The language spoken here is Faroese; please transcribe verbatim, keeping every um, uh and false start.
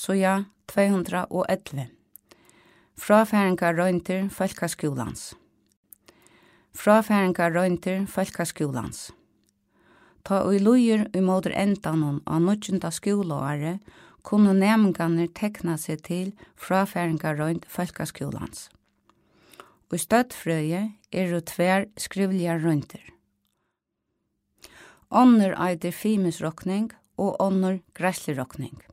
så ja, två hundra och elva. Frafæringar røyntir Folkaskolans. Frafæringar røyntir Folkaskolans. Ta og lujer i moder endanon av nødgjenta skolaare kunne nemnganer tekna seg til frafæringar røynt Folkaskolans. Og i støttfrøye er det tver skrivliga røyntir. Ånder eider fimisrokning og ånder græslerokning.